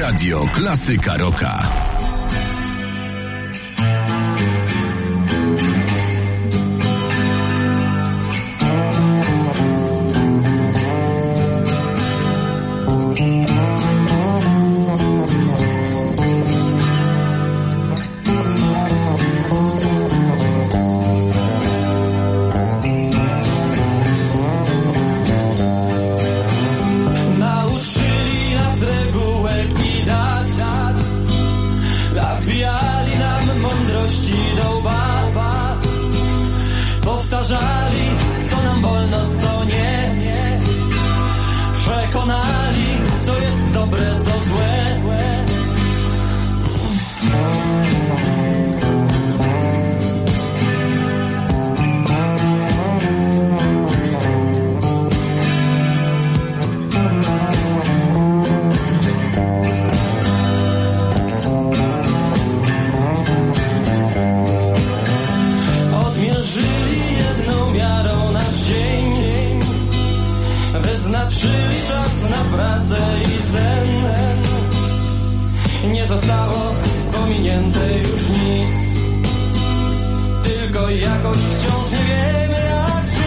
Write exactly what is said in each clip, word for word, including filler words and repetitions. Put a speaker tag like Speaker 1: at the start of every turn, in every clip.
Speaker 1: Radio Klasyka Rocka.
Speaker 2: Powtarzali, co nam wolno, co nie. Przekonali, co jest dobre, co złe. Wyznaczyli czas na pracę i sen. Nie zostało pominięte już nic, tylko jakoś wciąż nie wiemy, jak żyć.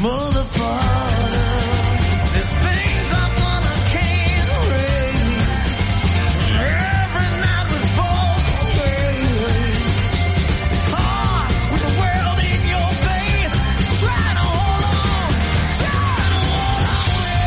Speaker 2: mother, father. There's things I wanna can't erase. Every night we fall away. It's hard with the world in your face. Trying to hold on, trying to hold on.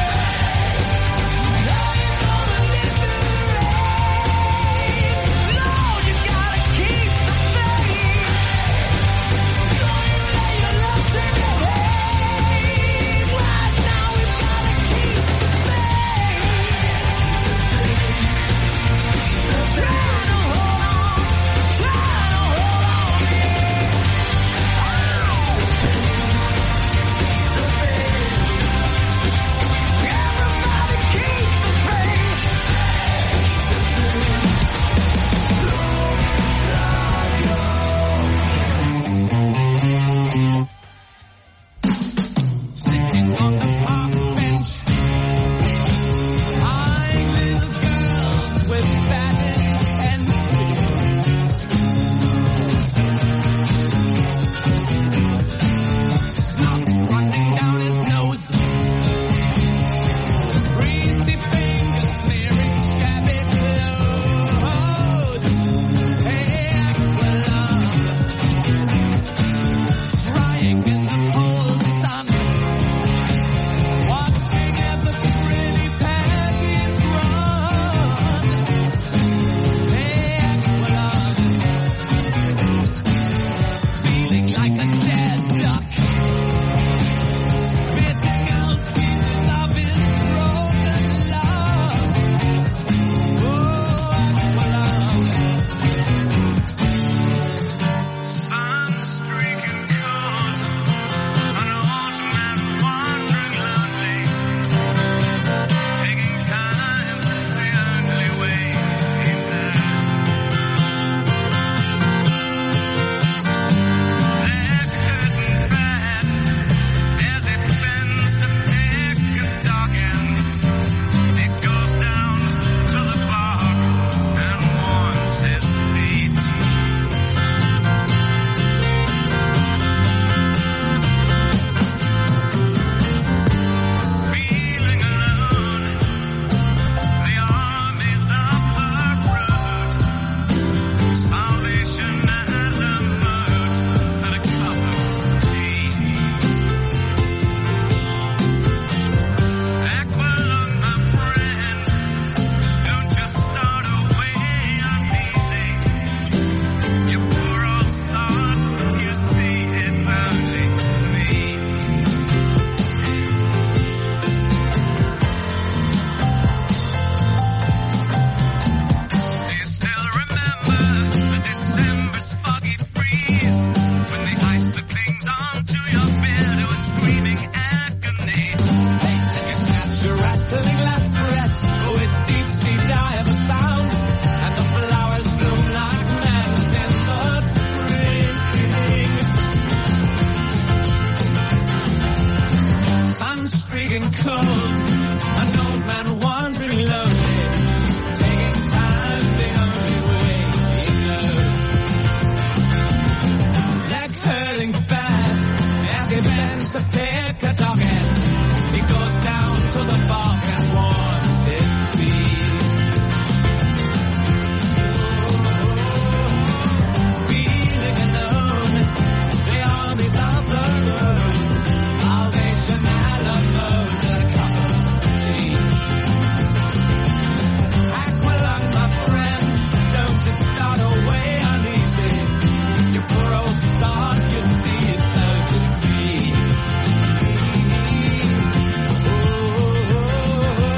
Speaker 2: Now you're gonna live the rain. Lord, you gotta keep the faith. Don't you let your love take a hate. Right now we've gotta keep the faith. Trying to hold on, trying to hold on, everybody keep the faith. Sitting on the park bench, eyeing little girls with fat and snot running down his nose, greasy fingers smearing shabby clothes. Hey, Aqualung, drying in the cold sun, watching as the pretty panties run. Hey, Aqualung, feeling like a dead duck, spitting out pieces of his broken love. Oh, Aqualung. I'm streaking cold, an old man wandering lonely, taking time the only way he knows. That curtain bad as it bends to pick a dog end. It goes down to the bark and warms his feet. Feeling alone, the armies of the road. Salvation at a mood and a cup of tea. Aqualung, my friend, don't just start away uneasy. You poor old sod, you see it's only me. Do you still remember the December's foggy freeze, when the ice that clings onto your beard was screaming agony? Hey, and you snatch your rattling last breath with deep sea dive sound, and the flowers bloom like madness in the spring. Sun streaking cold, an old man wandering lonely, taking time the only way he knows. Leg hurting fast as he bends to pick a dog end. He goes down to the bog and warms his feet. Feeling alone, the armies of the road. Salvation at a mood and a cup of tea. Aqualung, my friend, don't just start away uneasy. You poor old sod, you see it's no good to be. Oh,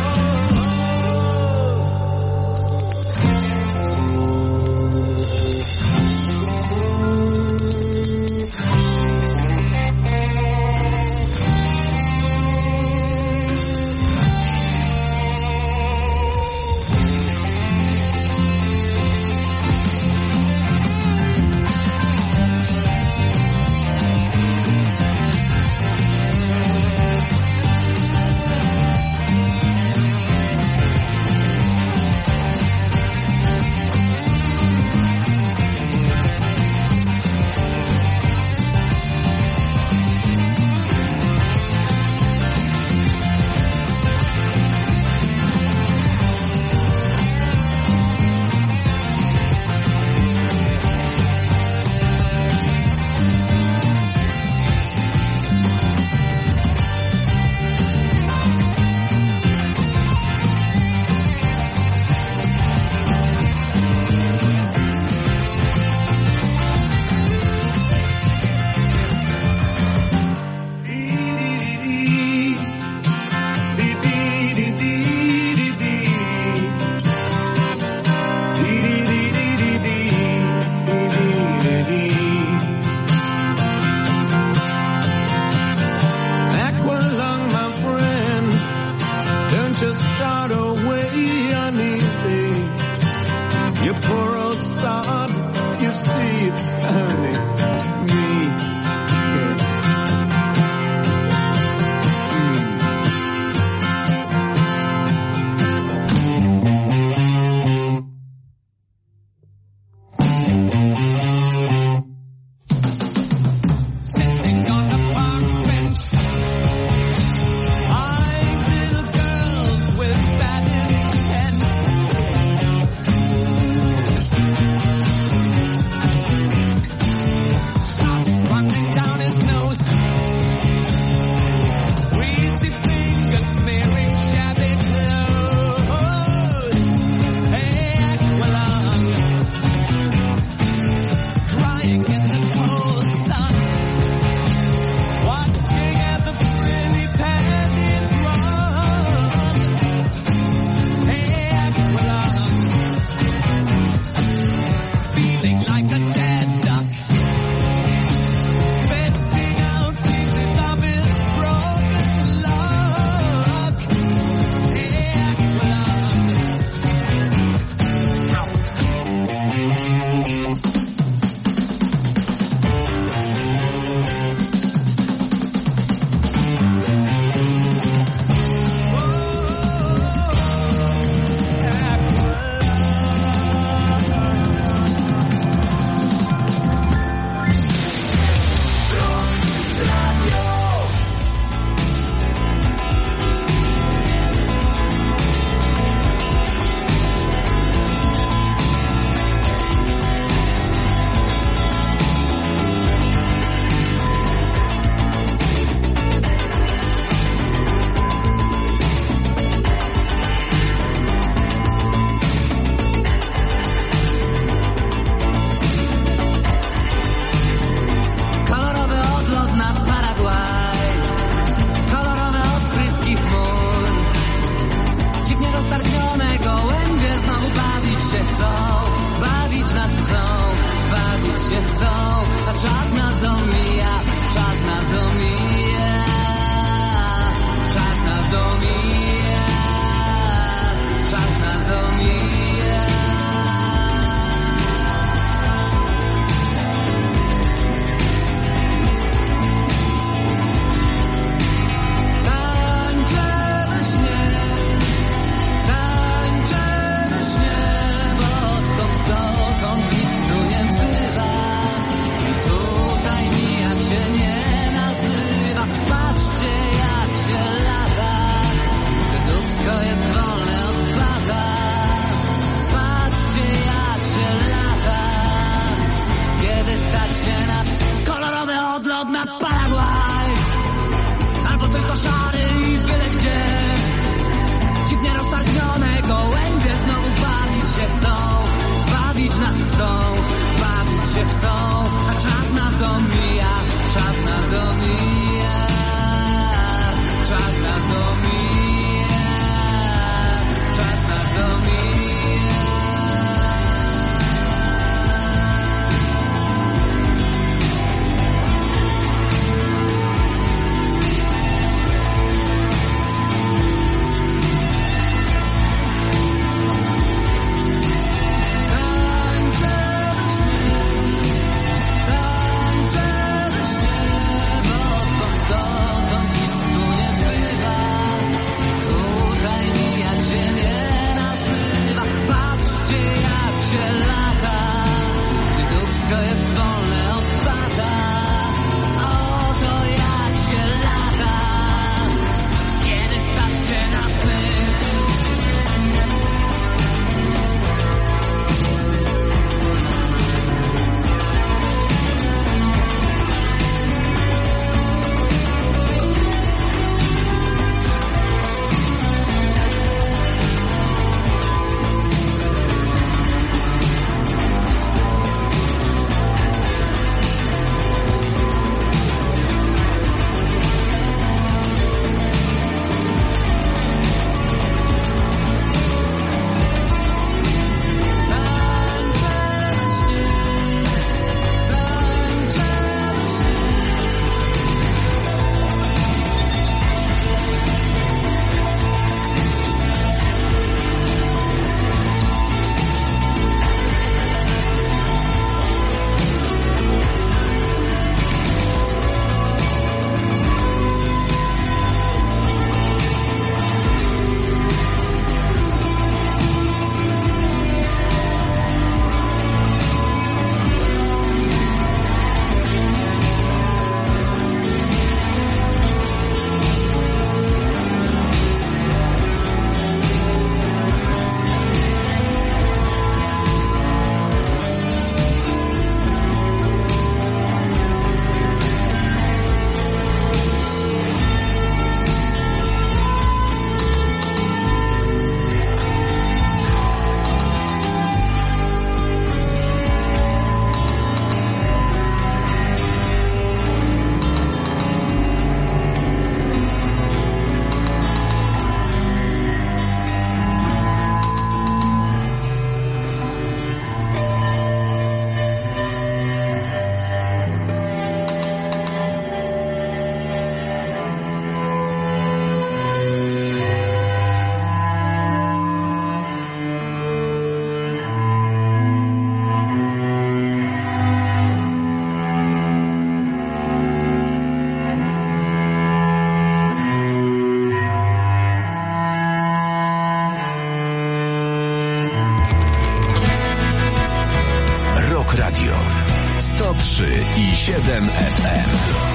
Speaker 1: trzy i siedem F M.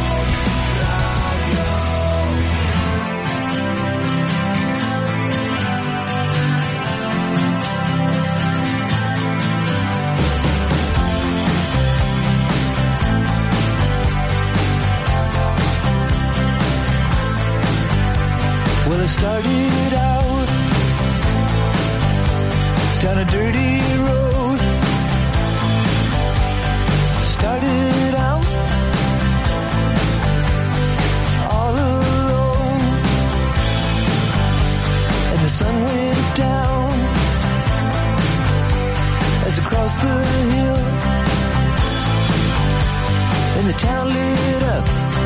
Speaker 3: Well, it started out down a dirty road. Started out all alone, and the sun went down as I crossed the hill, and the town lit up.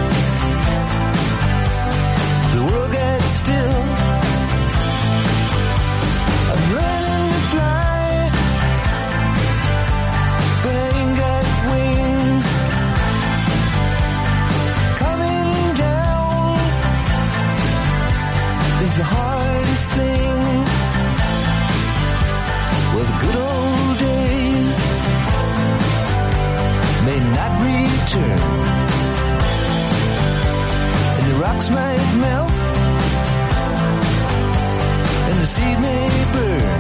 Speaker 3: The world got still. I'm learning to fly, but I ain't got wings. Coming down is the hardest thing. Well, the good old days may not return, and the rocks might melt, and the seed may burn.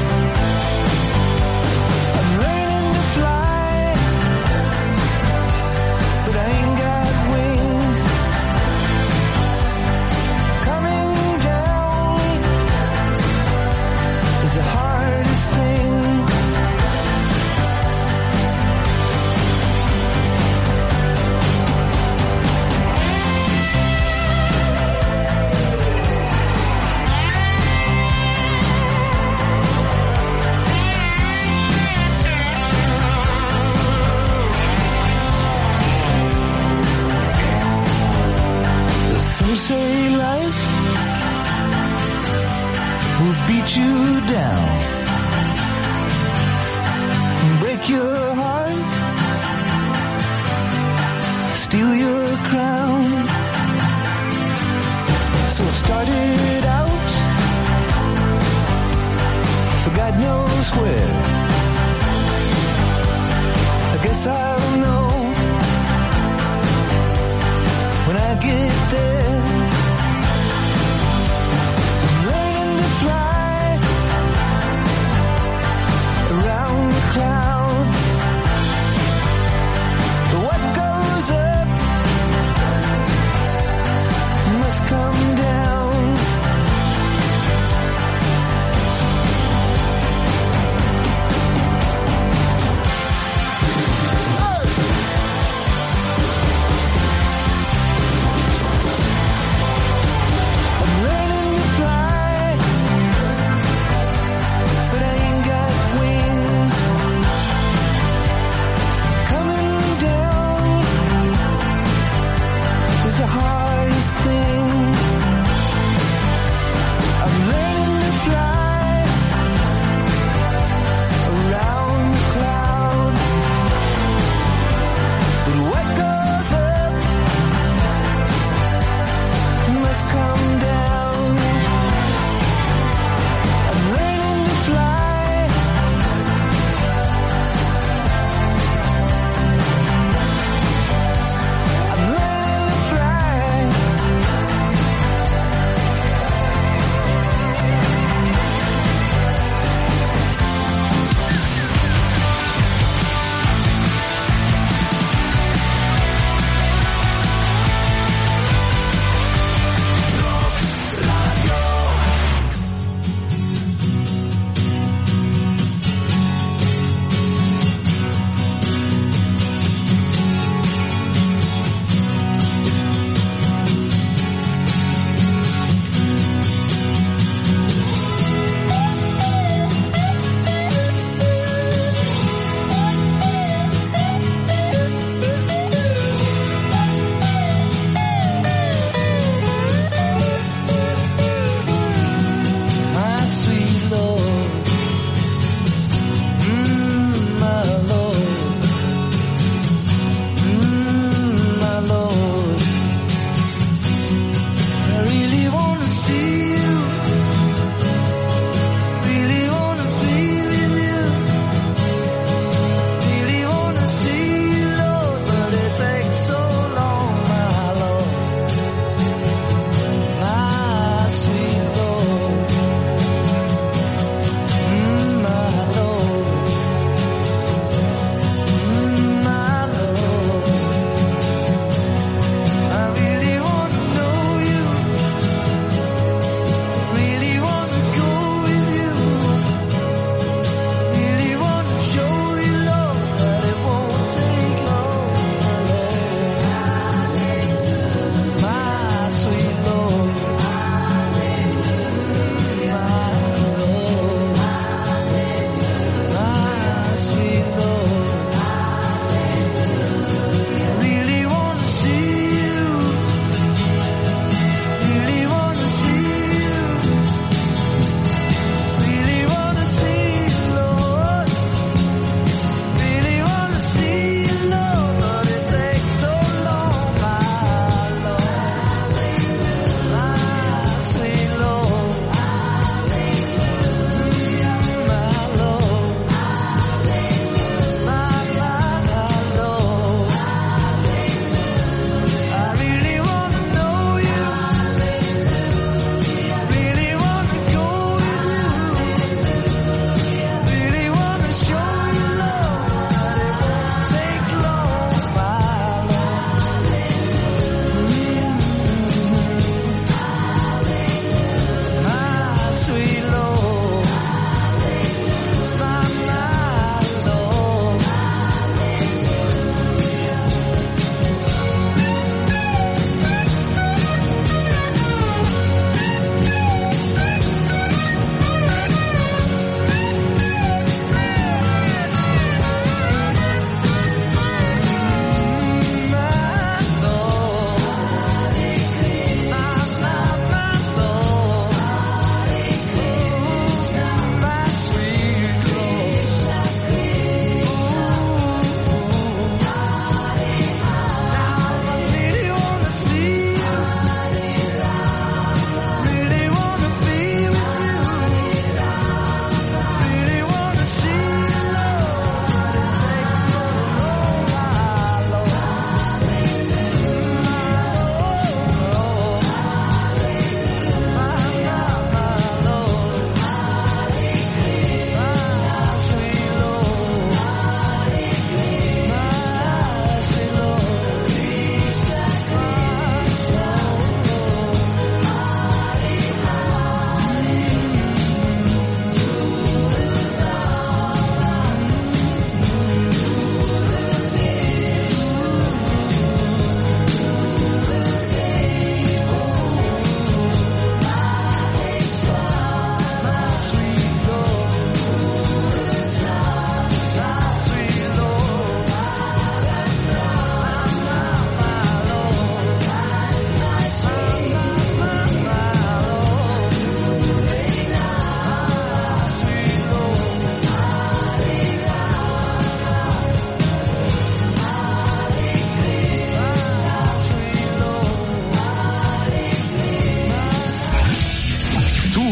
Speaker 3: I'm learning to fly, but I ain't got wings. Coming down is the hardest thing. Some say life will beat you down, break your heart, steal your crown. So it started out for God knows where. I guess I'll know when I get there. I'm learning to fly around the clouds. But what goes up must come down. I'm learning to fly, but I ain't got wings. Coming down is the hardest thing. I'm learning to fly around the clouds. But what goes up must come down. I'm learning to fly. I'm learning to fly.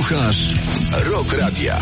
Speaker 1: Słuchasz Rock Radia.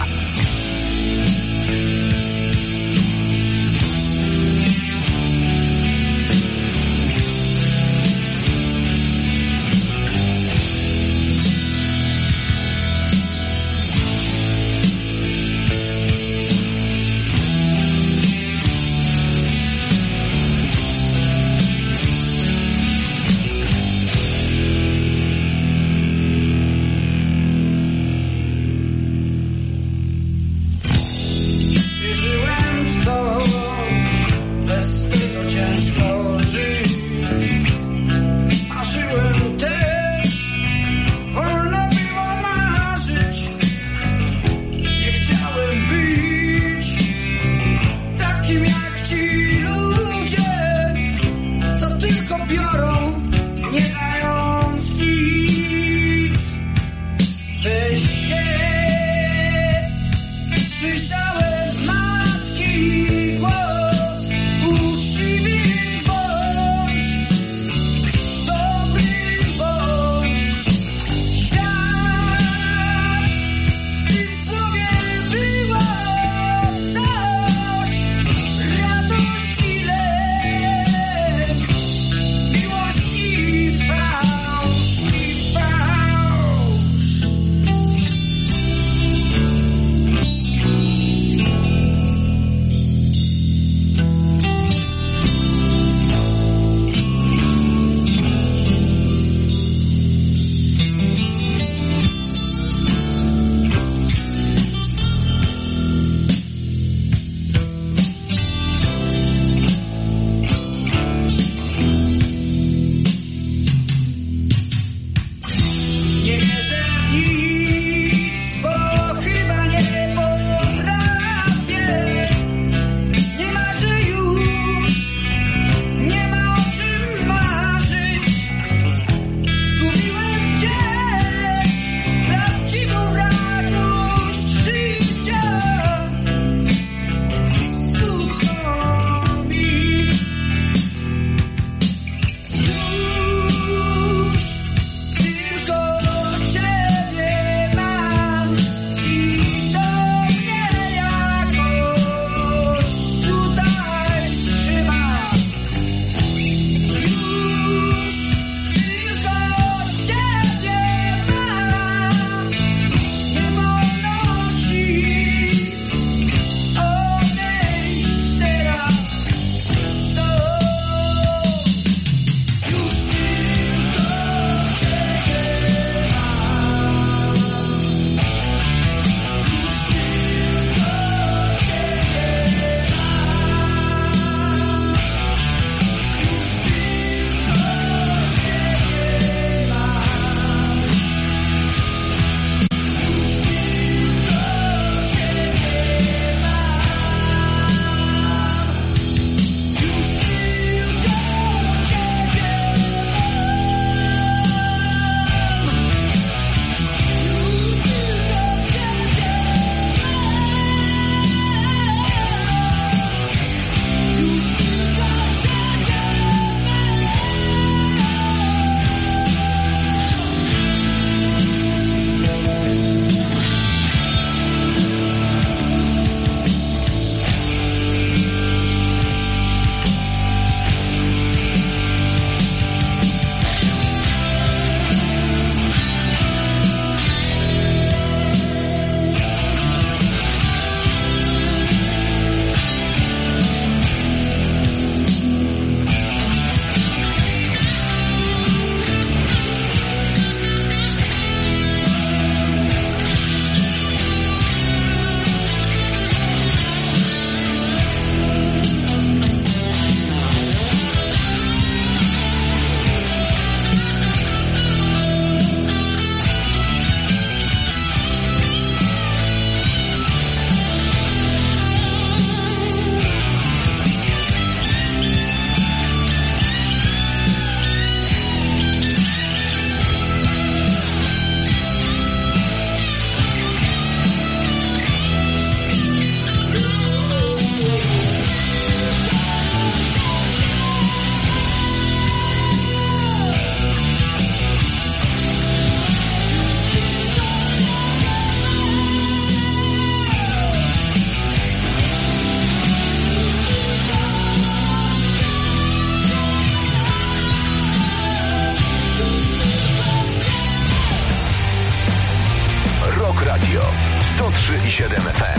Speaker 1: Radio sto trzy i siedem F M.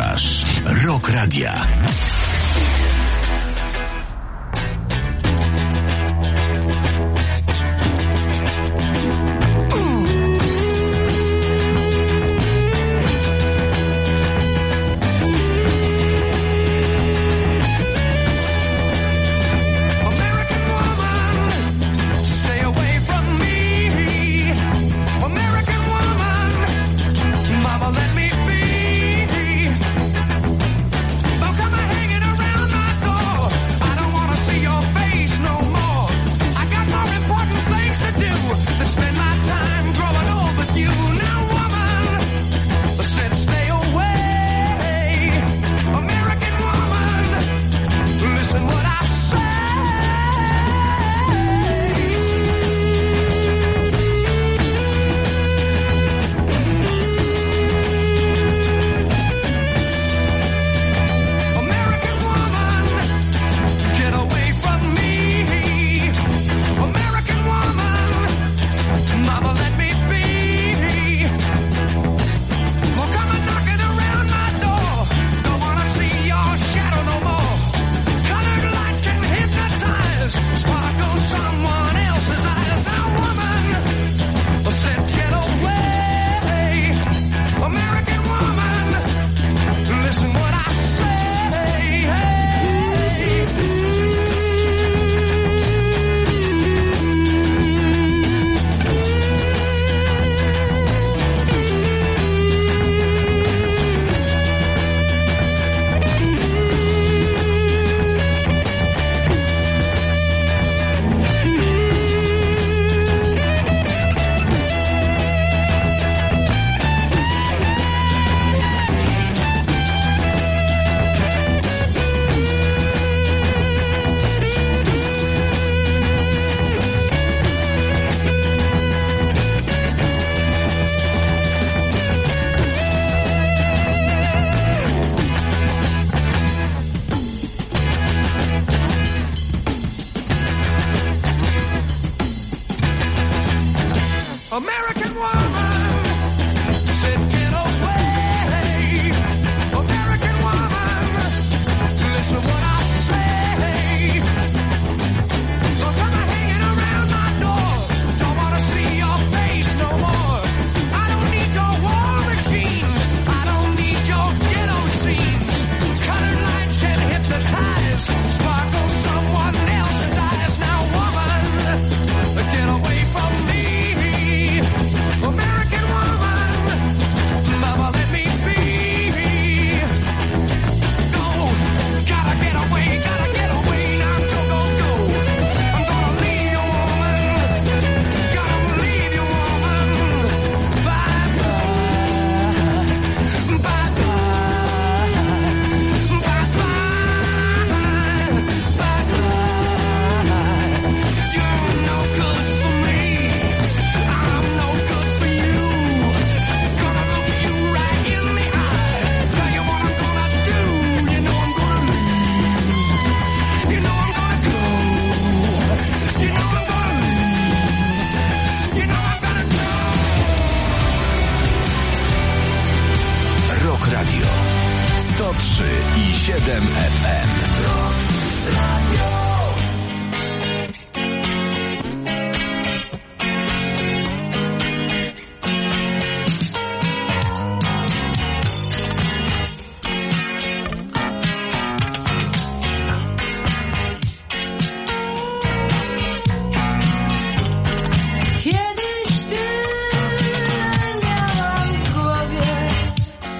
Speaker 1: Słuchasz Rock Radia.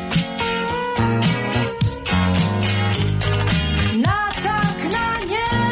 Speaker 4: Na tak, na nie.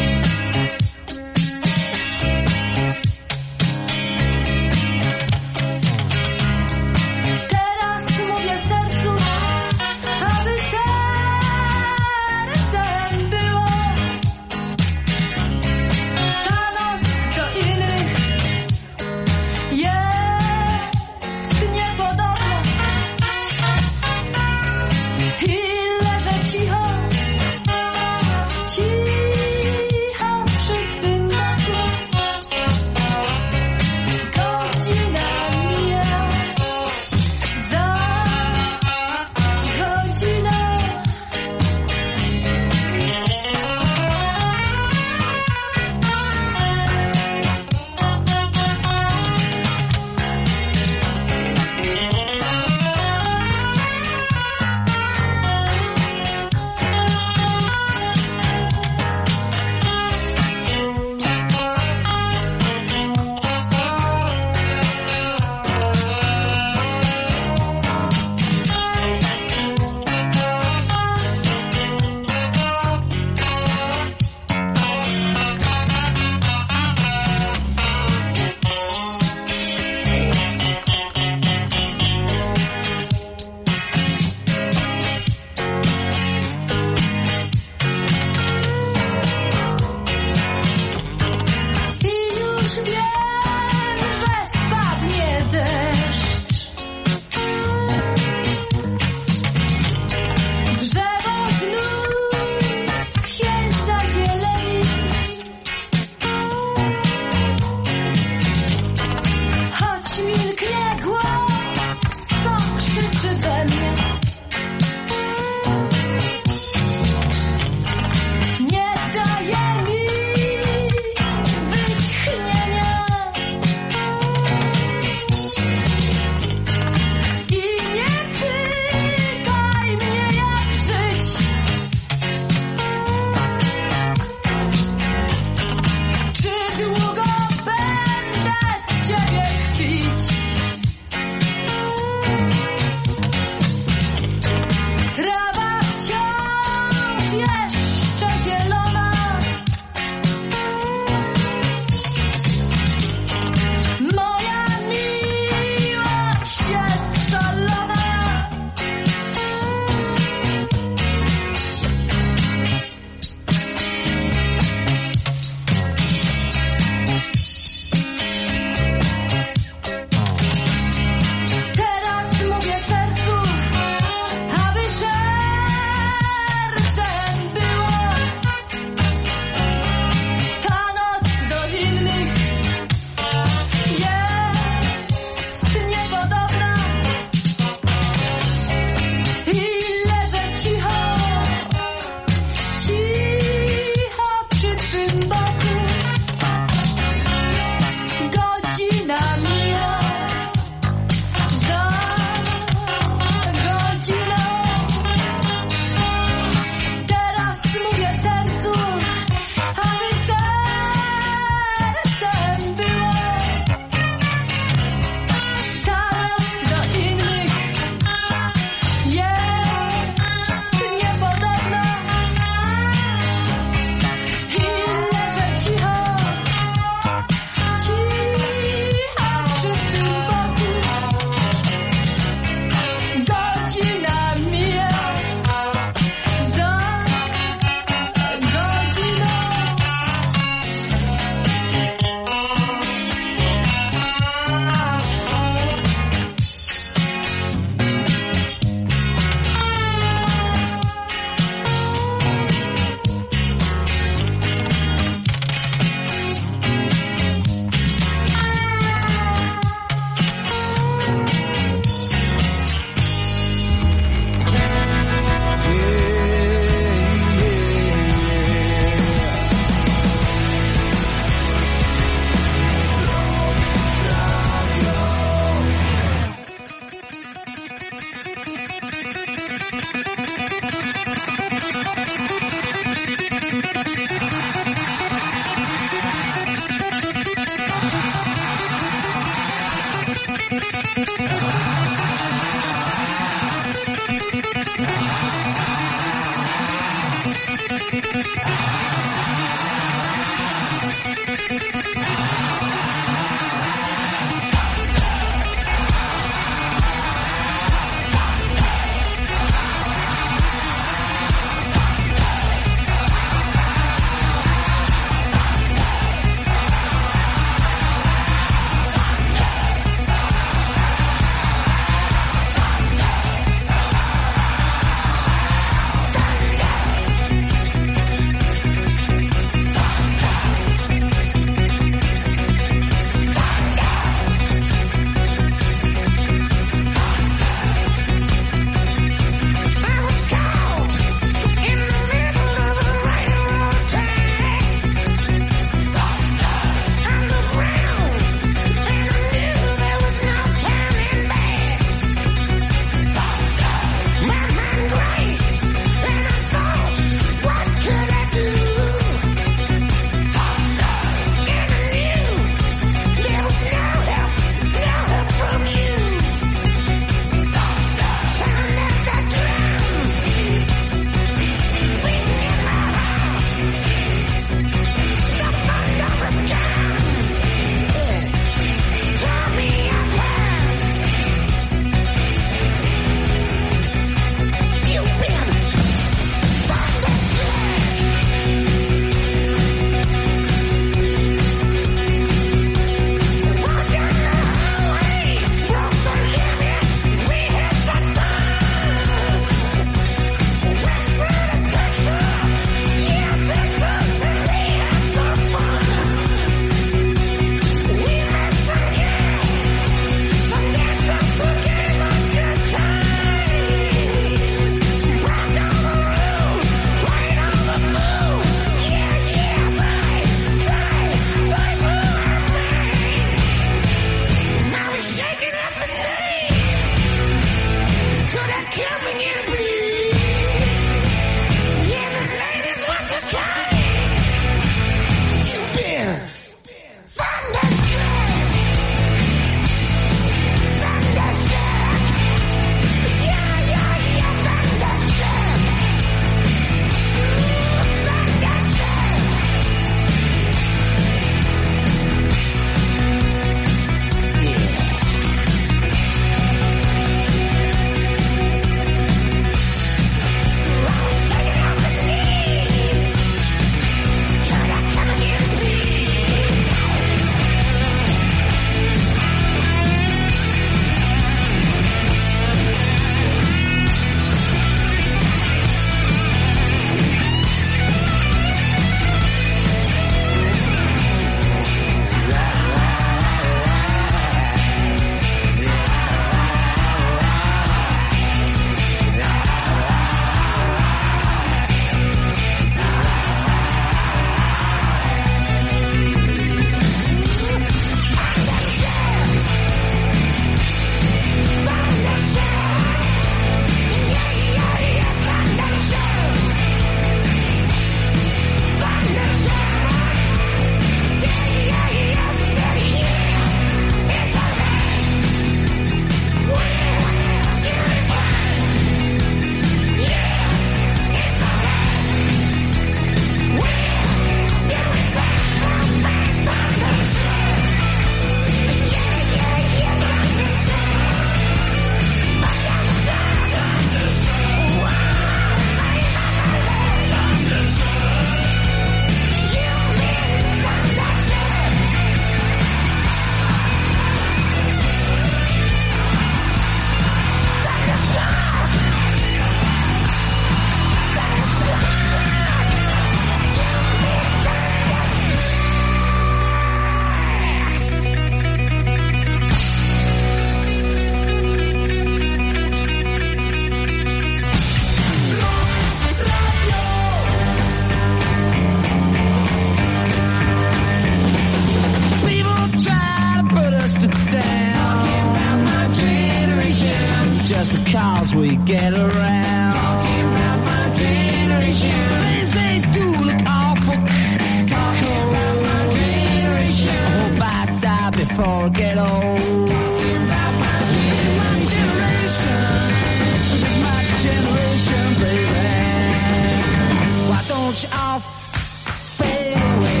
Speaker 4: we get around. Talking about my generation. Things they do look awful. Talking about my generation. I hope I die before I get old. Talking about my generation. This is my generation, baby. Why don't you all fade away?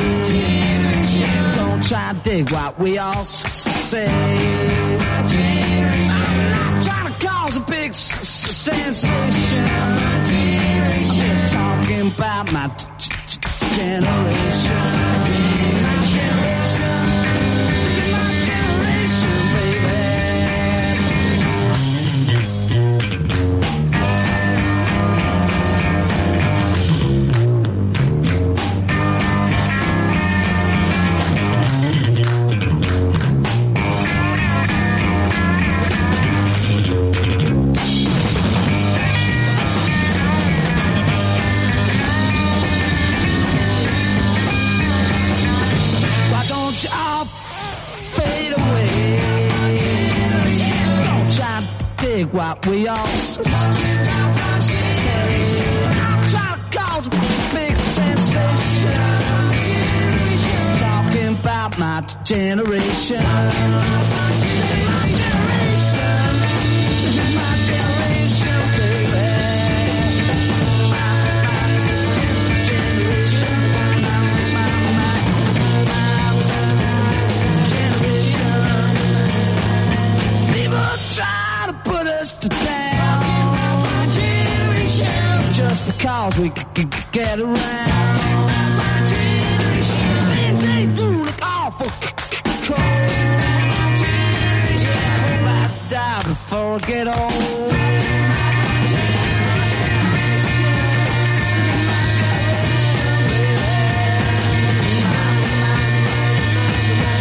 Speaker 4: Don't try to dig what we all say. My generation. I'm not trying to cause a big s- s- sensation. My generation. I'm just talking about my g- g- generation. My generation. This is my generation, baby. Why don't you all fade away? Don't try to dig what we all s- s- say. I'm trying to cause a big sensation. Just talking about my generation. My generation. This is my generation, baby. My, my generation. My, my, my. People try to put us to down. My generation. Just because we c- c- c- get around. My generation. Things they do look awful c- c- cold. My generation. I hope I die before I get old.